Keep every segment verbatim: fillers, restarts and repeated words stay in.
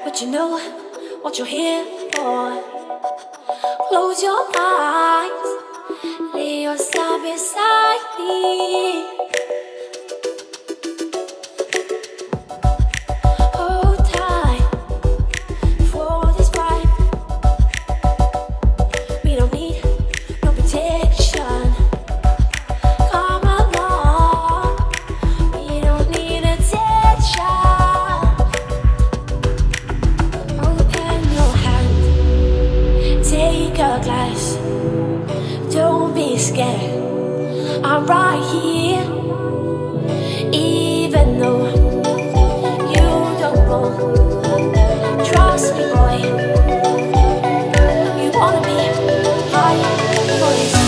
but you know what you're here for. Close your eyes, lay yourself beside me. Hold tight for this fight. We don't need no protection. Come along, we don't need attention. Open your hand, take a glass. Don't be scared, I'm right here. Even though you don't know, trust me, boy. You wanna be high for this.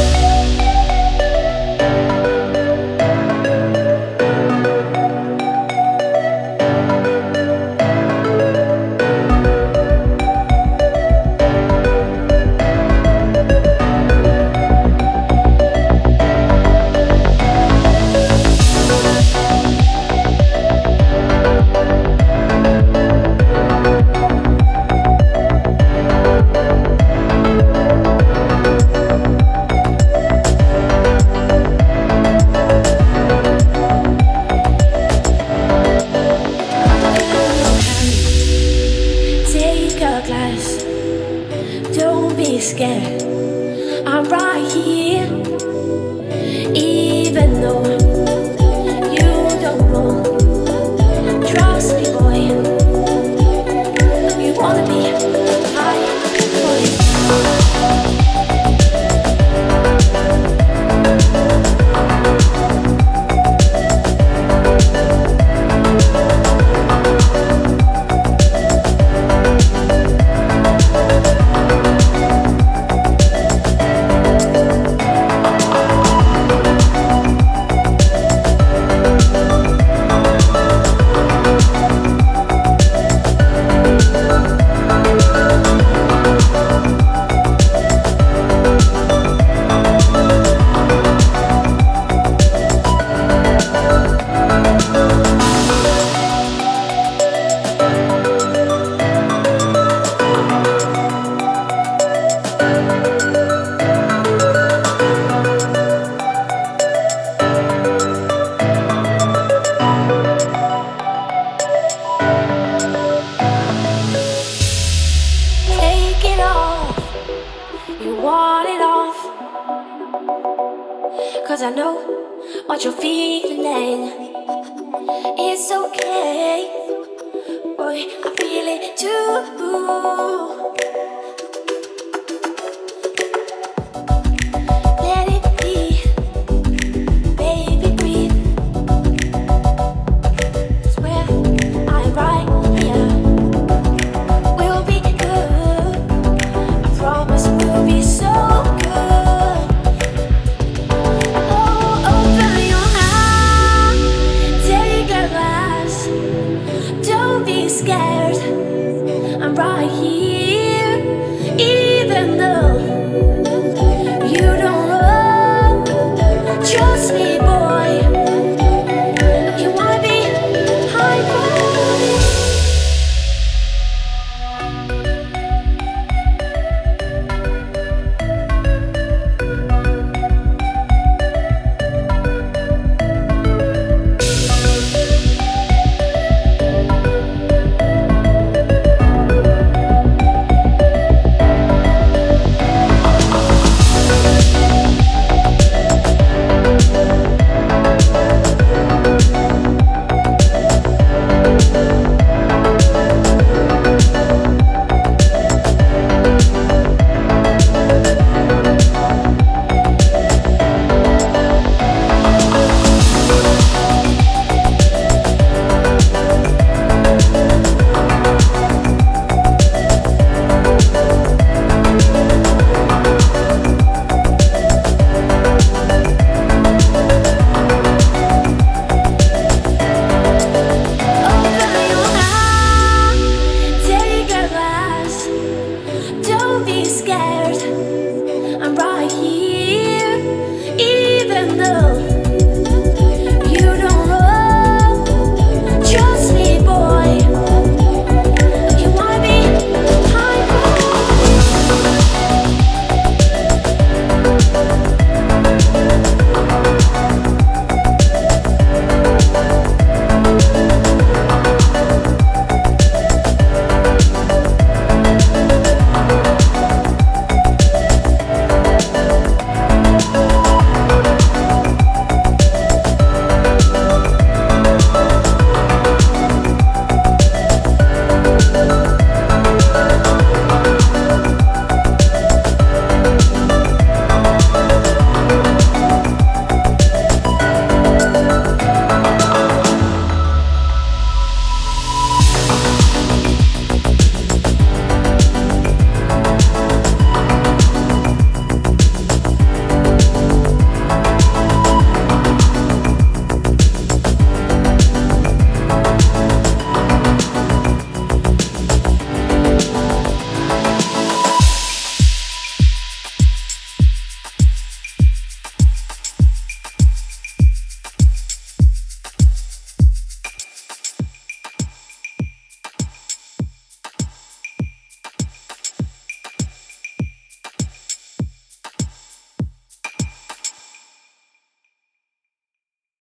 Don't be scared, I'm right here. Even though you don't know, trust me, boy. You wanna be high for it. Cause I know what you're feeling. It's okay, boy, I feel it too. Let it be, baby, breathe. Swear I'm right here. We'll be good, I promise we'll be so good. Scared, I'm right here.